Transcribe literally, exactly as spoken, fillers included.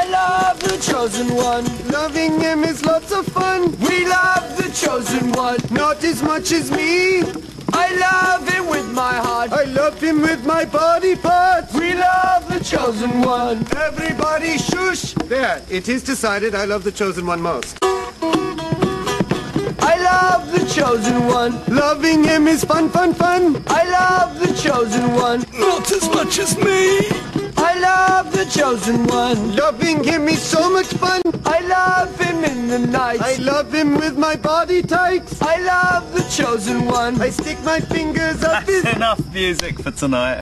I love the chosen one. Loving him is lots of fun. We love the chosen one. Not as much as me. I love him with my heart. I love him with my body parts. We love the chosen one. Everybody shush. There, it is decided I love the chosen one most. I love the chosen one. Loving him is fun, fun, fun. I love the chosen one. Not as much as me. I love the chosen one. Loving him is so much fun. I love him in the night. I love him with my body tights. I love the chosen one. I stick my fingers up his... That's enough music for tonight.